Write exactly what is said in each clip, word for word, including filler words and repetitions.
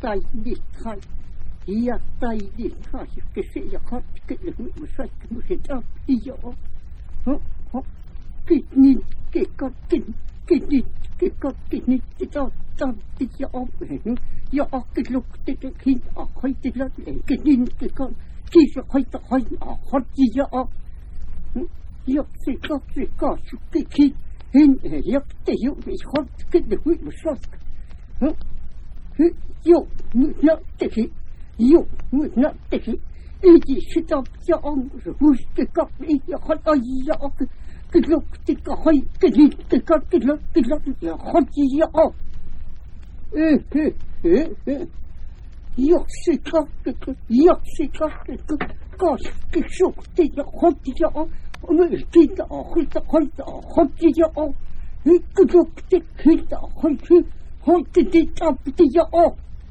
tay đi khai ya tay đi khai cái sự ya khai cái lực một sai cái một sự đó đi vô hả hả cái nhìn cái con cái cái nhìn cái con cái nhìn cái đó đó cái ya ốm ya cái lúc cái cái khi ở khai cái đó cái nhìn cái con cái sự khai cái khai ở khai cái ya ốm ya cái cái cái cái cái khi hình ya cái ya bị khai cái lực một sai hả yo no te ki yo no te ki e di sita ya on ru ke ka i ya khat ai ya ok ke lo te ka hai ke di te ka ke lo ke lo ya khat ya o e e e yo sita ke yo sita ke ka ke sho te ya khat ya o o ne ti ta o khit ta khat ta khat ya o e ke lo te ki ta hai ki hai te te ta te ya o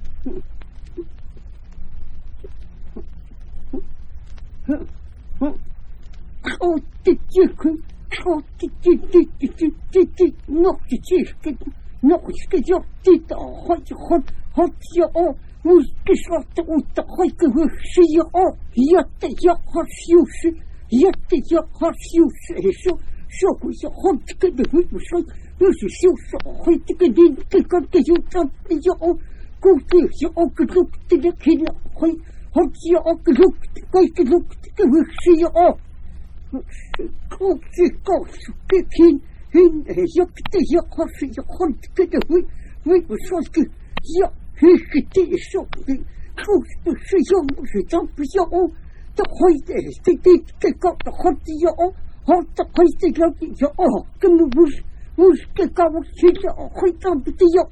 Oh, did you come? Oh, did you, did you, did you, did you, knock the chief, get, knock the job, did the hot, hot, hot, your all, was this what the, what the hike of her, see your all, yet the your hot shoes, yet the your hot shoes, so, so was a hot to get the whip, so, was a shoe, so, hot to get in, take up the you jump, your all, go there, your all could look to the kid, hot, hot, your all could look, go to look, to see your all. Cô chỉ có cái thiên hình dọc cái dọc họ sẽ dọc họ cái đó với với một số cái dọc cái cái cái số cái cô sử dụng một sự trong cái dọc đó hỏi cái cái cái cái cọc đó họ chỉ dọc họ tập hỏi cái cái cái dọc cái nó bút bút cái cọc chỉ dọc hỏi trong cái dọc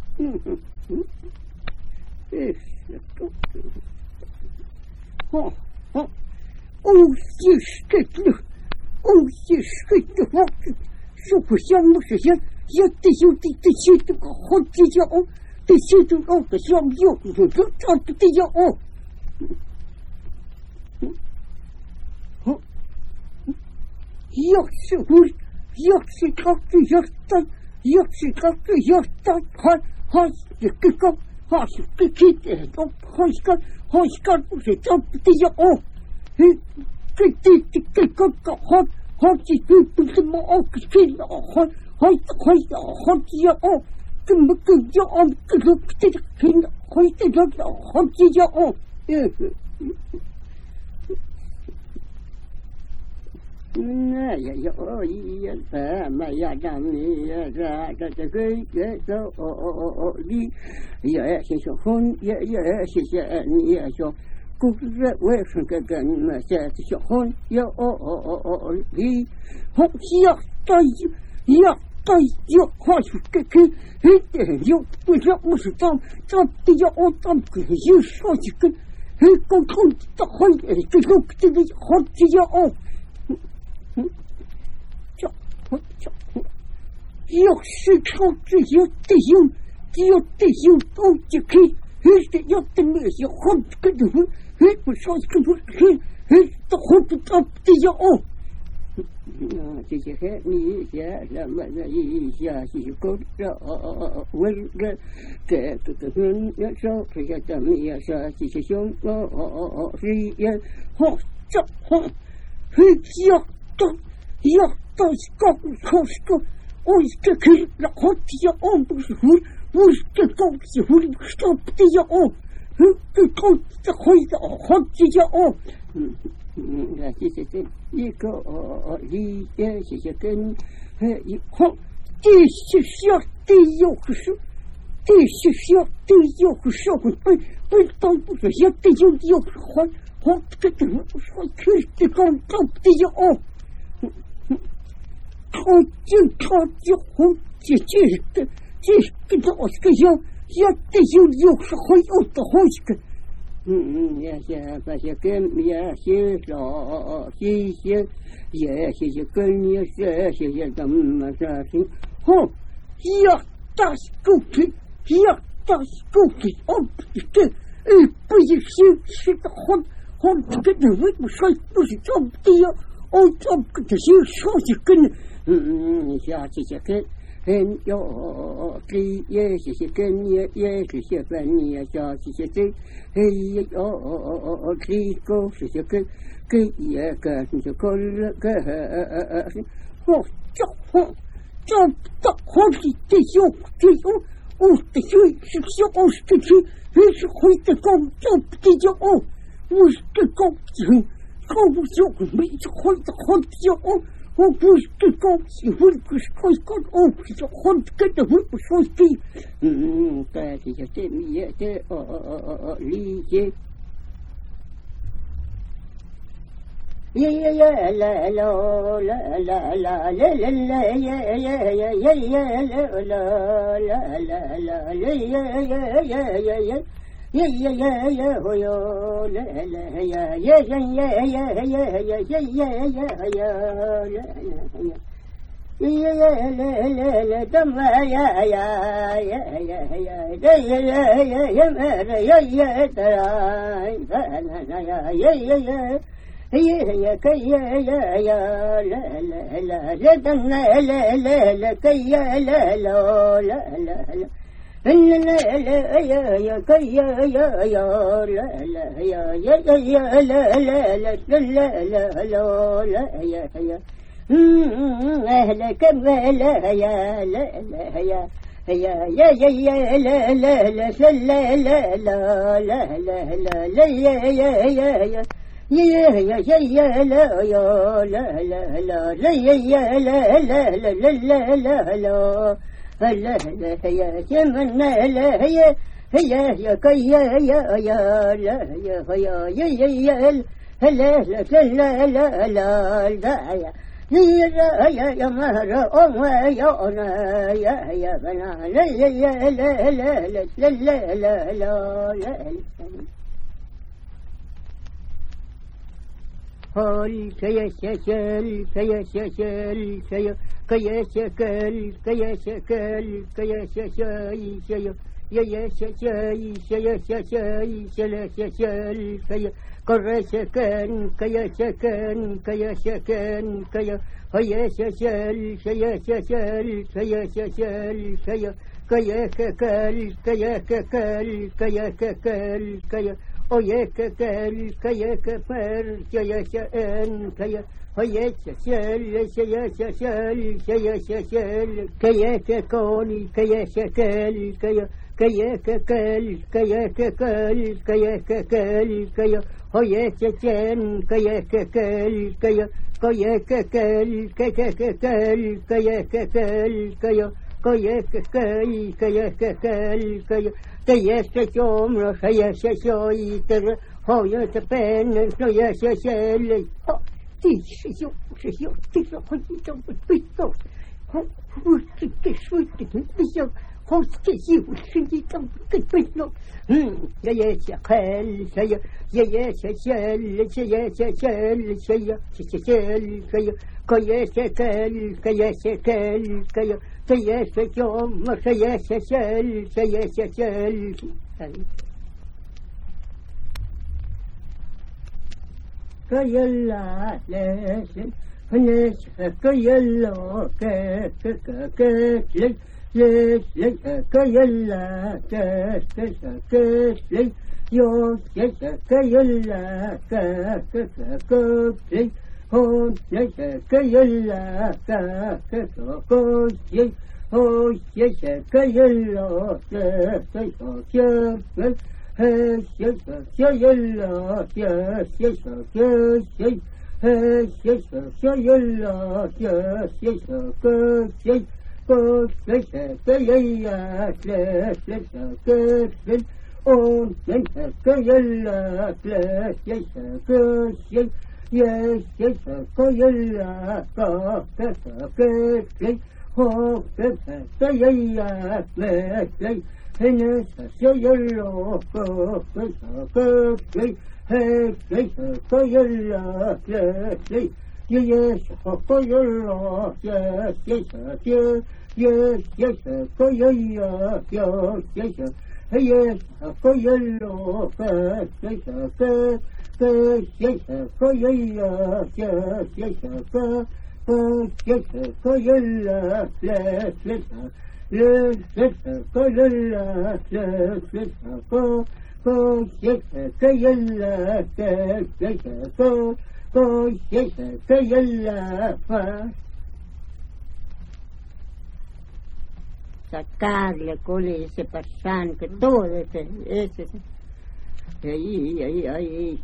oh oh oh yes cái nữa oh yes cái nữa số của dân nó sẽ dân dân thì dân thì thì dân thì có hôn thì dân ô thì dân thì có cái dân dân rồi rất cho thì dân ô dân sự vui dân sự có cái dân tay dân sự có cái dân tay hai hai cái công hai cái cái để nó hai cái hai cái nó sẽ cho thì dân ô cái cái cái cái con có hôn hôn chỉ cứ cứ cái mỏ cái cái nó hôn hôn hôn hôn chỉ ô cái mức cái do ông cái lúc cái cái hôn cái đó hôn chỉ do ô nè ya ya ôi ya ta mà ya đam ni ya ra ra cái cái đó ô ô ô đi ya sẽ cho hôn ya ya sẽ sẽ ni ya cho cũng rất vậy cái cái mà sẽ cho hôn ya ô ô ô ô đi hôn ya tay ya tay ya hoa cái cái hết để ya tôi ya một sự tâm tâm thì ya ô tâm cái ya sao chỉ cái hết con con ta hôn cái lúc cái hôn chỉ ya ô要是靠这要得用，要得用到就可以，而且要得那些混个人，而不上个不是，而都混不到的要哦。啊，这些黑你些什么的一下是够着温热，这这个人要说这些怎么样说这些凶哦哦哦哦是也好这好，而要到要到高考试个。我这可以让好几样哦，不是我，我这高级我上不的样哦，嗯，这高这可以的哦，好几样哦，嗯嗯，那这些这一个哦理解这些跟呃一好，这些小的有个是，这些小的有个是我不不当不是小的有有个好好这个我说可以这高高的样哦。他就他就红姐姐的，这个这个要要得有有时候有的好几个，嗯嗯，也些把些跟也些少些些也些些跟也些些些怎么说是，好，要打狗皮，要打狗皮，哦，这呃不是是是的好好这个为什么说不是这么的呀？哦，这个这些少几个呢？嗯嗯，你像这些个， 很有理也是些跟也也是些分也叫是些这嘿有理个是些跟跟也跟是个个我这我这这好是这有这有我的水是小我是这去也是会的高这这叫哦我是这高人高不小没会的好叫哦我不是这高喜欢不是会高哦是这好跟着我不说的嗯但是这这也这哦哦哦哦哦理解耶耶耶啦啦啦啦啦啦啦啦耶耶耶耶耶啦啦啦啦啦耶耶耶耶耶耶耶耶耶耶哦哟啦啦呀耶耶耶耶耶耶耶耶耶耶啦啦呀耶耶耶啦啦啦怎么呀呀呀呀呀耶耶耶耶耶咩耶耶的啦啦呀耶耶耶耶耶可耶耶耶啦啦啦啦等啦啦啦啦可耶啦啦啦啦啦啦啦呀呀可耶耶呀啦啦呀呀呀呀啦啦啦啦啦啦啦呀呀嗯哎啦可啦啦呀啦啦呀呀呀呀呀啦啦啦啦啦啦啦啦啦啦呀呀呀呀耶耶耶耶啦哟啦啦啦啦耶耶啦啦啦啦啦啦啦啦啦呀什么啦啦呀呀呀可呀呀呀啦呀呀耶耶耶啦啦啦啦啦啦呀你呀呀呀嘛呀哦嘛呀那呀呀那啦呀呀啦啦啦啦啦啦啦啦هل كيشكل كيشكل كي كيشكل كيشكل كيششاي شي يششاي شيششاي شلششل كي قرشكن كيشكن كيشكن كي هيششل شيششل كيششل كي كيككل كيككل كيككل كي ويككل كيكفر شيشن كي هيششل شيششل شيششل كيككل كيشكل كي كيككل كيككل كيككل كي هيششن كيككل كي كيككل كيككل كيككل كي كيككل كيككل كي كيششوم رشيششوي تر هو يتبين شيششل ها تيششو ششو تيشو هيشو بيتو هو وتكشوت بيشو هو تكشيو شنجيتو بيتو هم يشكل شيء يششل شيششل شيء شششل شيء كيشكل كيشكل كي كيششوم شيششل شيششل كيلا لسن هنش كيلا كك كك لي لي لي كيلا كك كك لي يو يش كيلا كك كك لي هون يش كيلا كك كك لي هون يش كيلا كك كك لي hey yes yes yes yes yes yes yes hey yes yes yes yes yes yes good yes good yes yes yes yes yes good yes oh yes yes yes yes yes good yes yes yes good yes good yes oh yes yes yes yes yes هنا سيلا كك كك هيك ليس كيلا كك يس كيلا يس يس يس يس كيلا يس يس هيس كيلا كك كك كك يس كيلا يس يس كك cô chết có dân là lệ lệ lệ lệ có dân là lệ lệ cô cô chết cái dân là lệ lệ cô cô chết cái dân là phá sacarle con ese pasan que todo ese ese ahí ahí ahí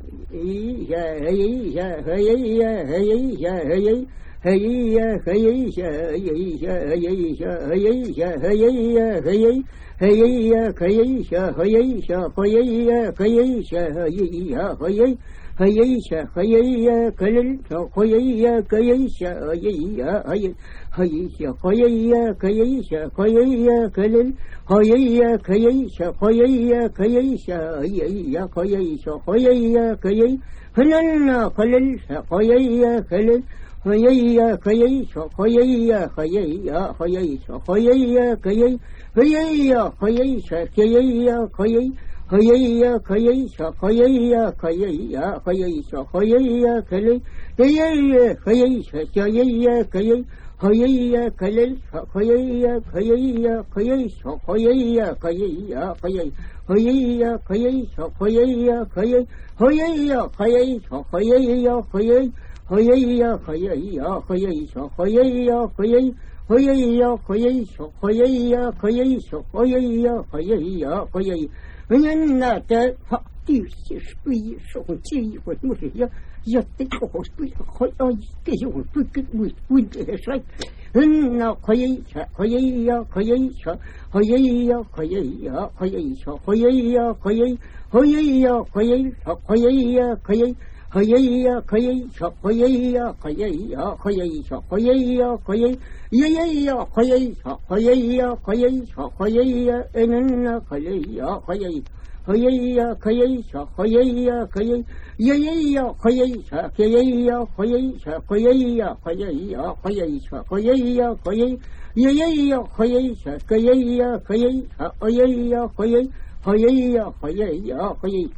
ahí ya ahí ya ahí ya ahí ya ahí ahí ya ahí ya ahí ya ahí ya ahí ya ahí ya ahí ahí ya ahí ya ahí ya ahí ya ahí ya ahí ya ahí هيا هيا كلل هيا كيشا هيا هيا هيا هيا كيشا هيا كلل هيا كيشا هيا كيشا هيا كيشا هيا كيي هللنا كلل هيا كلل هيا كيشا هيا هيا هيا هيا كيي هيا كيشا كيي كيي هيا كيشا هيا كييا كيشا هيا كلي هيا كيشا كييا كيي هيا كلل هيا كييا كيشا هيا كييا كيي هيا كيشا هيا كيي هيا كيشا هيا كيي هيا كييا كيشا هيا كيي هيا كيشا هيا كيشا هيا كييا كيي人那的好地些不一手机会不是要要得好不好要给我不跟我问这个事人那可以可以呀可以可以呀可以呀可以可以呀可以可以呀可以可以呀可以可以呀可以可以呀可以呀可以可以呀可以呀呀呀可以可以呀可以可以呀人那可以呀可以可以呀可以可以呀可以呀呀呀可以可以呀可以可以呀可以呀可以可以呀可以呀呀呀可以可以呀可以可以呀可以可以呀可以呀可以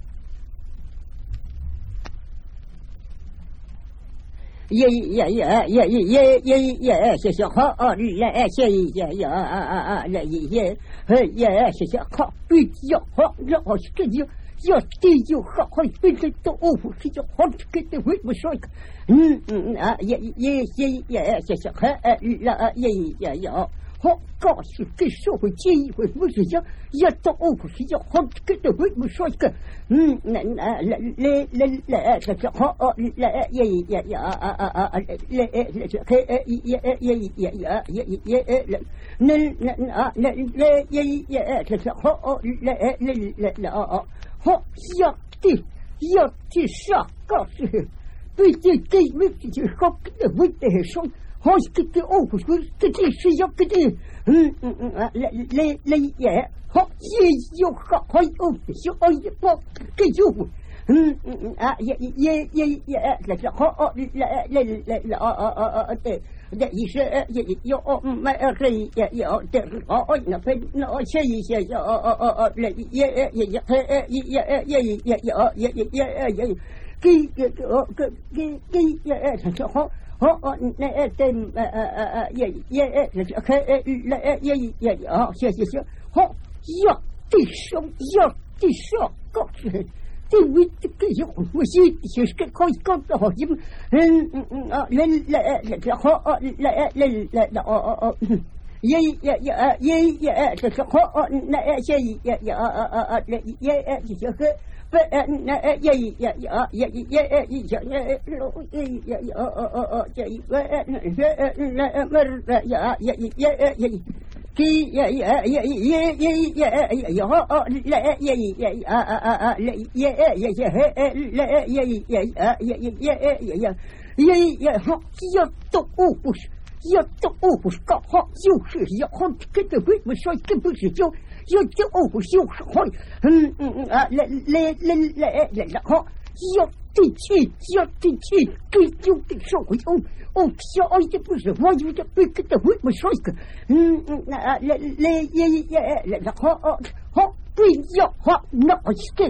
耶耶耶耶耶耶耶，谢谢好啊！来，谢谢呀啊啊啊！来耶，哎耶，谢谢好，对呀好，然后这就要这就好，好对这都哦，这就好，这个会不说个，嗯嗯啊耶耶耶耶，谢谢好啊来耶耶呀。好，告诉给社会建议会不是讲要到欧普是要好这个会不说一个，嗯，那那来来来来，这这好哦，来也也也啊啊啊啊，来来这开也也也也也也也也来，那那啊来来也也这这好哦，来来来来啊啊，好要的要的啥告诉，对这给没就好这个会的说。好，这个哦，不是，这这是要这个，嗯嗯嗯啊，来来来也好，也有好，好哦，小哦一包，这有，嗯嗯嗯啊，也也也也来来好哦，来来来来啊啊啊啊对，这一些也有哦，买呃可以也有这哦哦，那分那哦切一些哦哦哦哦来也也也也也也也也也也也也也给给哦给给给也这好。好哦，那呃对呃呃呃呃也也呃这可呃来也也也好，谢谢谢。好，要的上要的上告诉这位这个有我是就是个可以讲的好，因嗯嗯嗯啊来来来这好哦来来来来哦哦哦。也也也呃也也这是好哦，那呃也也也呃呃呃呃也呃这个。不呃那呃也也也也也也呃也也也也也呃呃呃呃这一个呃那呃那呃么呃也也也也也给也也也也也也也也好哦来也也也啊啊啊啊来也也也也呃来也也也啊也也也也也也也好要动物不是要动物不是搞好就是要好这个为什么说这不是就要这哦不是好嗯嗯嗯啊来来来来来来好要对气要对气对就对社会哦哦小爱这不是我有这被这个为什么说一个嗯嗯啊来来也也来来好哦好对要好那这个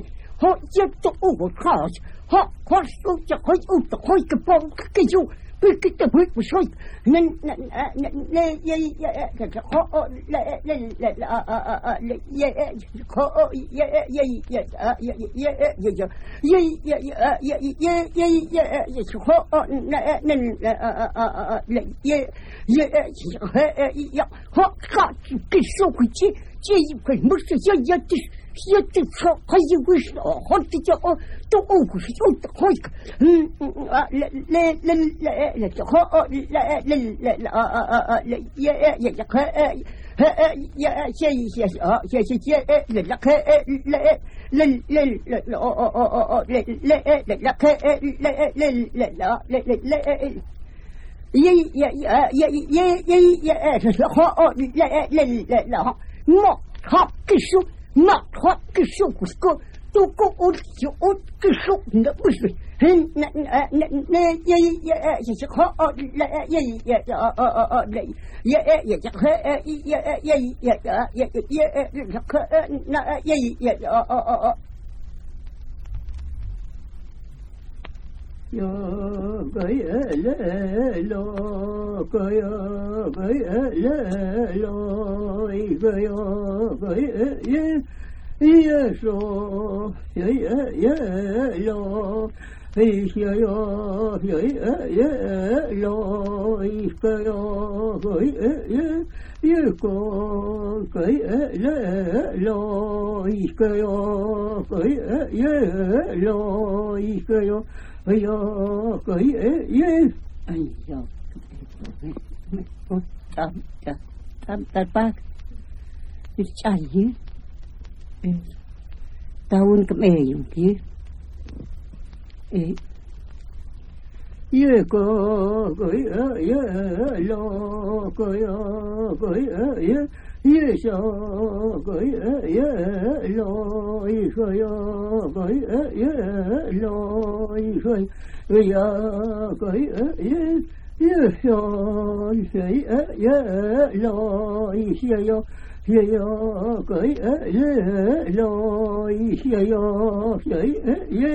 họ giết cho u một khó họ họ xuống cho khói u cho khói cái bom cái dù cái cái cái huyết một sôi nên nên nên nên vậy họ lại lại lại họ vậy vậy họ vậy vậy vậy vậy vậy vậy vậy vậy họ nên lại vậy họ họ cái số cái chi chi cái mức sự gia gia chi gia chi họ hay cái gì họ thì cho tôi ô cái gì tôi hỏi ừm lệ lệ lệ lệ lệ cho họ lệ lệ lệ lệ dạ dạ dạ dạ dạ dạ dạ dạ dạ dạ lệ lệ lệ lệ lệ lệ ô ô ô ô lệ lệ lệ lệ lệ lệ lệ lệ lệ lệ yeah yeah yeah yeah yeah yeah yeah họ lệ lệ lệ lệ họ một họ cái số một họ cái số của cô tôi có út chỗ út cái số nữa bây giờ hình nè nè nè nè yeah yeah yeah họ lệ yeah yeah ờ ờ ờ lệ yeah yeah yeah yeah yeah yeah yeah yeah yeah yeah ờ ờ ờ yo gay le lo gay gay le lo gay gay ye ye so ye ye lo ye yo ye ye lo gay gay ye ye ko gay le lo gay gay ye lo gay ơi yo cái ấy ai yo tam tam tam tam ba cái chai gì tao uống cái mè dùng kia ye có cái ye lo cái cái ye ye sao cái ye lo cái cái ye lo cái cái cái ye ye sao cái ye lo cái yo ye yo cái ye lo cái yo cái ye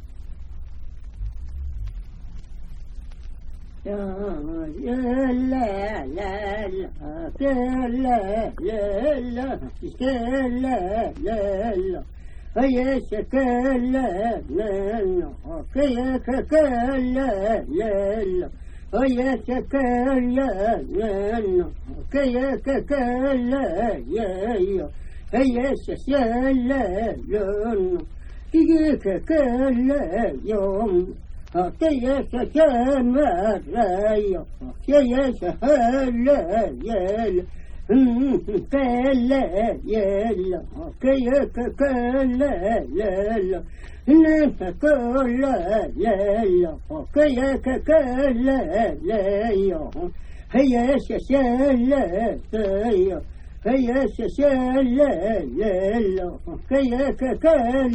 la la la la la la la la la la هيا شكلا لا لا هيا ككلا لا لا هيا شكلا لا لا هيا ككلا يا يا هيا شكلا لا لا هيا ككلا يوم هيا شكلا لا يا هيا شكلا يا لا كلا يلا كيا كلا لا نفس كلا لا كيا كلا لا هيا ششلا سيا هيا ششلا لا كيا كلا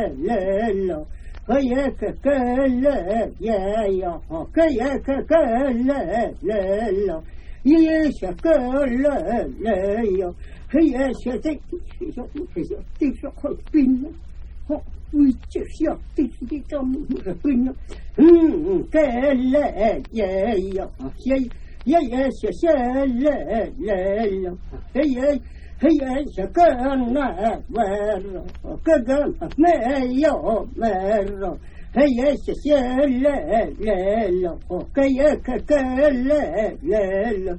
لا هيا كلا يا يا كيا كلا لا يا شكلا لا يا هي شتي شتي شخص بينا هو ويتشيا تيجي كم بينا هم كلا يا يا يا يا يا ششلا لا لا هي هي شكلا ورا كذا ما يا مرة هيا ششلا لا لا كيا كلا لا لا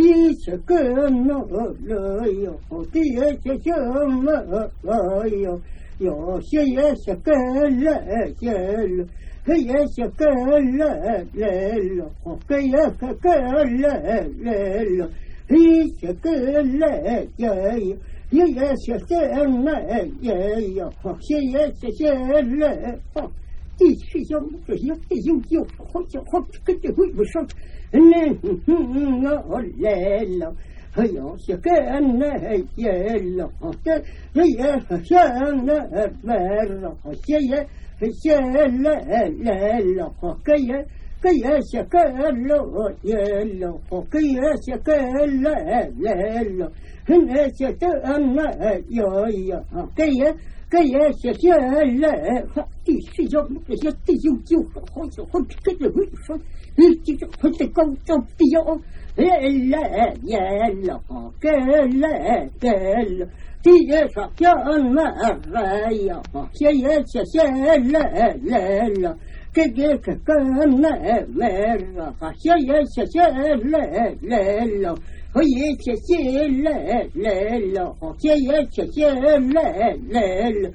يشكنا لا يا كيا شكنا لا يا يا شيا شكلا شلا هيا شكلا لا لا كيا كلا لا لا هي شكلا يا يا شكلا يا يا شيا شكلا第七章这些弟兄就好像好跟这会不上，嗯，我来了，哎呦，是跟那也了，这这也上那来了，这也下来来了，这也这也是跟了也了，这也是跟来来了，那是跟那有有，这也。 cái gì sẽ sẽ là phát đi sử dụng cái gì đi dùng dùng không có không cái gì hủy phân đi chỉ không thể công trong đi vô là là là cái là cái là thì sẽ cho mà vậy sẽ sẽ sẽ là là là cái gì cái cái này mà sẽ sẽ sẽ là là là ôi sẽ sẽ là là là sẽ sẽ sẽ là là là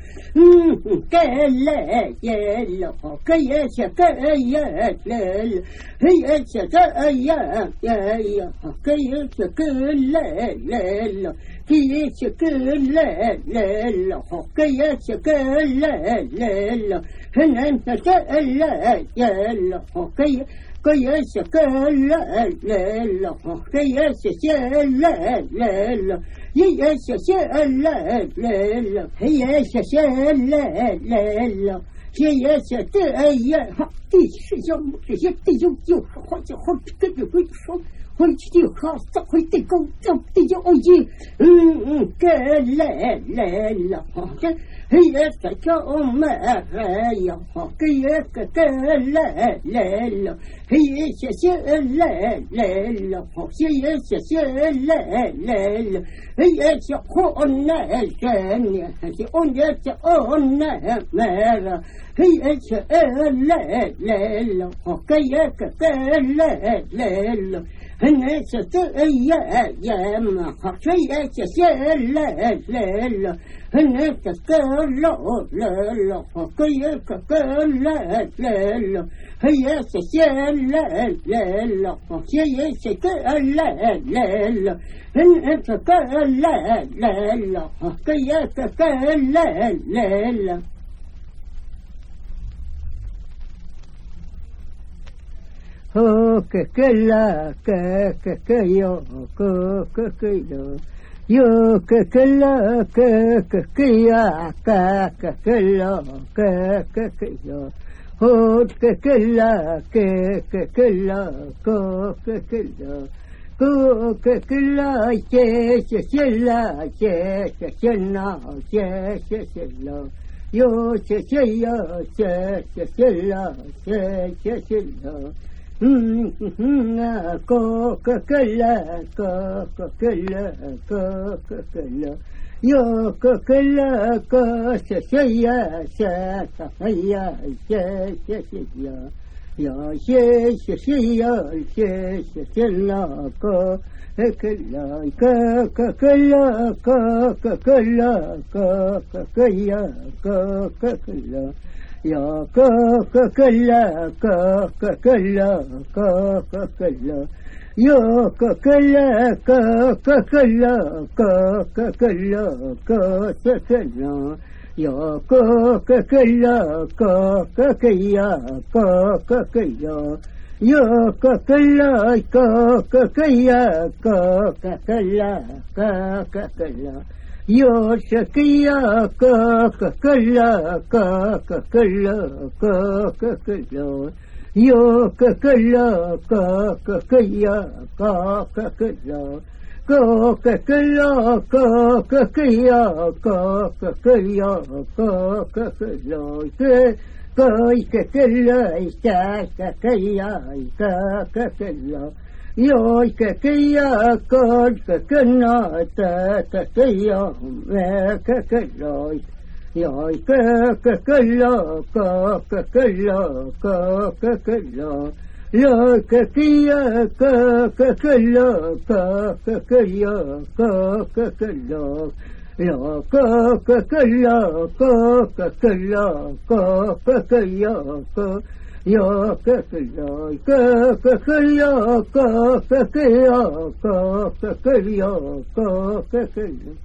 cái là là là cái sẽ cái là là là hay sẽ cái là là cái sẽ cái là là là cái sẽ cái là là là cái sẽ cái là là là hình ảnh sẽ cái là là là cái cái gì sẽ cái là là là cái gì sẽ sẽ là là là cái gì sẽ sẽ là là là cái gì sẽ sẽ là là là cái gì sẽ cái gì đi sử dụng cái gì đi dùng dùng或者或者跟着会说会去好找会得工作的就哦耶嗯嗯个来来了这嘿呀在叫我们哎呀个呀个个来来了嘿呀谢谢来来了谢谢谢谢来来了嘿呀小伙来生呢是我呀这我来来了嘿呀这来来了个呀个个来来了هنا ستأيا يا ما خشيا سيا لا لا لا هنا تكلا لا لا خشيا كلا لا لا لا هيا سيا لا لا لا خشيا سيا لا لا لا هنا تكلا لا لا خشيا كلا لا لا لا hơ cái cái là cái cái cái yo cái cái cái yo yo cái cái là cái cái cái ya cái cái cái là cái cái cái yo hơ cái cái là cái cái cái là cái cái cái yo cái cái cái là che che che là che che che na che che che là yo che che yo che che che là che che che là có cái cái là có cái cái là có cái cái là yo cái cái là có sẽ sẽ ya sẽ sẽ ya sẽ sẽ sẽ ya ya sẽ sẽ sẽ ya sẽ sẽ sẽ là có cái cái là có cái cái là có cái cái là có cái cái ya có cái cái là ya ka ka ka la ka ka ka la ka ka ka la ya ka ka la ka ka ka la ka ka ka la ka ka ka la ya ka ka ka la ka ka ka ya ka ka ka ya ya ka ka la ka ka ka ya ka ka ka la ka ka ka la yo shakiya ka ka kala ka ka kala ka ka kala yo ka kala ka ka kaya ka ka kala ka ka kala ka ka kaya ka ka kaya ka ka kala ke kai ka kala isa ka kaya ka ka kala yo cái cái con cái cái nó ta ta cái mẹ cái cái rồi yo cái cái cái lo có cái cái lo có cái cái lo yo cái cái cái cái cái lo có cái cái lo có cái cái lo yo có cái cái lo có cái cái lo có cái cái lo có yo cái cái rồi cái cái cái yo có cái cái yo có cái cái yo có cái cái